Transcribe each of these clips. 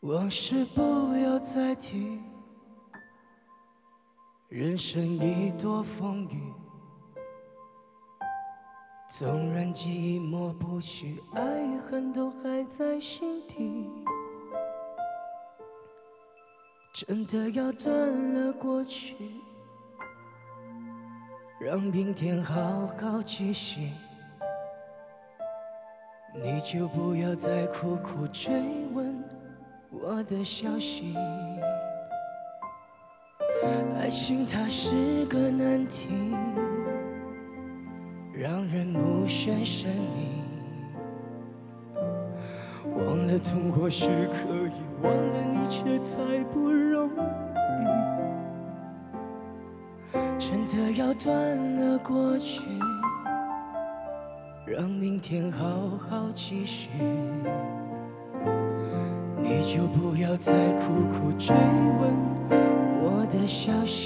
往事不要再提，人生已多风雨，纵然记忆抹不去，爱恨都还在心底。真的要断了过去，让明天好好继续。你就不要再苦苦追问我的消息。爱情它是个难题，让人目眩神迷。忘了痛过是可以，忘了你却太不容易。真的要断了过去，让明天好好继续。你就不要再苦苦追问我的消息，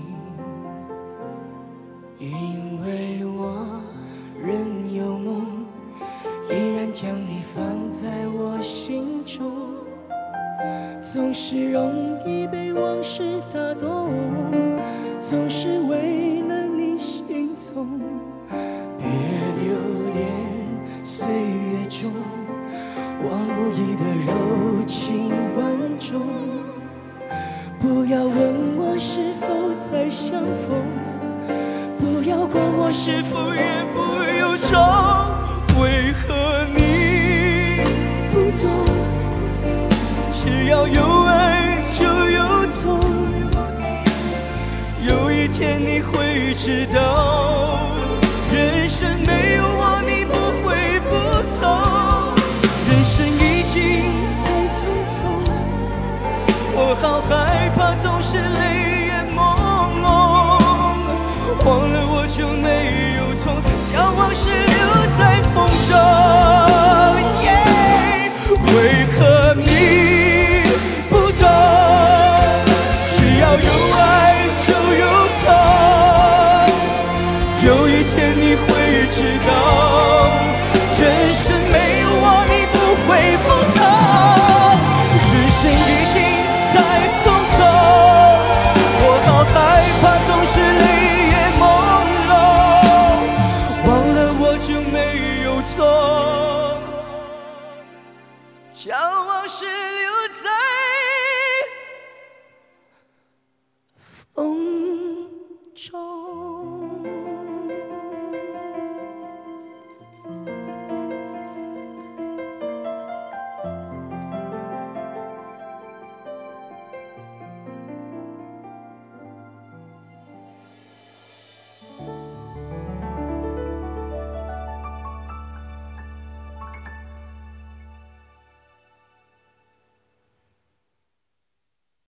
因为我仍有梦，依然将你放在我心中。总是容易被往事打动，总是为了你心痛。别留恋岁月中我无意的柔情万种，不要问我是否再相逢，不要管我是否言不由衷。为何你不懂？只要有爱就有痛，有一天你会知道，人生没有我你不会不走。人生已经太匆匆，我好害怕总是泪眼朦胧。忘了我就没有痛，将往事留在风中。为何你不懂？只要有爱就有痛，有一天你会知道，人生没有我你不会不痛。人生已经太匆匆，我好害怕总是泪眼朦胧。忘了我就没有错，将往事留在